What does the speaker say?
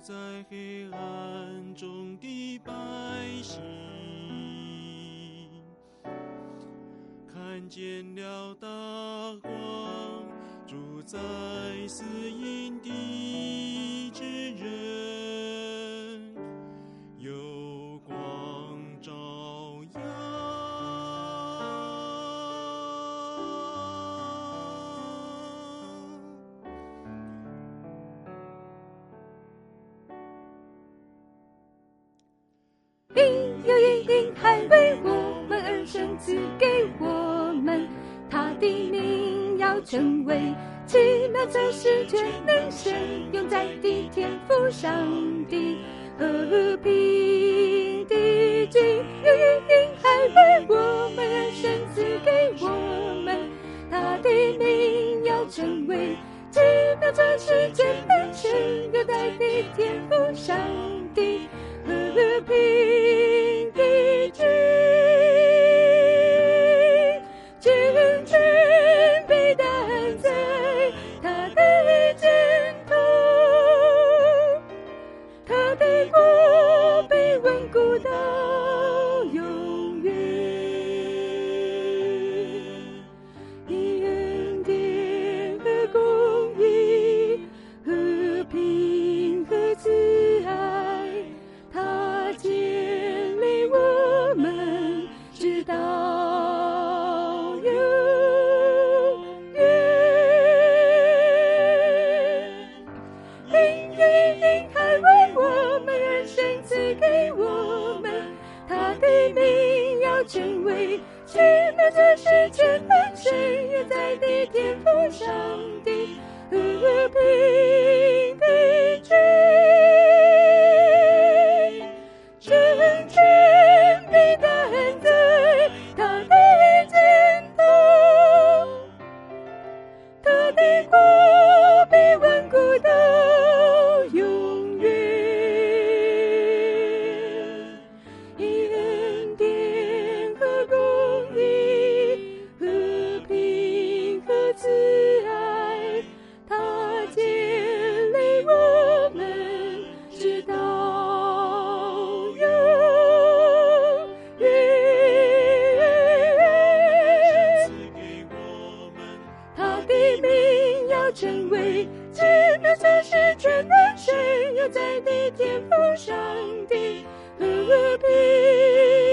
在黑暗中的百姓，看见了大光，住在死荫的之人，有光照耀。 有一婴孩为我们而生，赐给我们他的名要成为奇妙测试全能神，用在地天父上帝和平的君。有一婴孩为我们而生，赐给我们他的名要成为奇妙测试全能神，用在地天父上帝和平的君。君君必担在他的肩头，他的国必稳固到永远。以恩典和公义，和平和慈爱，他建立我们直到永远。因他为我们而生，赐给我们他的名要成为奇妙测试全能神，用在地天父上帝和平的君。君君必担在他的肩头，他的国必稳固到永远。以恩典和公义，和平和慈爱，他建立我们直到永远。 赐给我们他的名要成为奇妙测试全能神，用在地天父上帝和平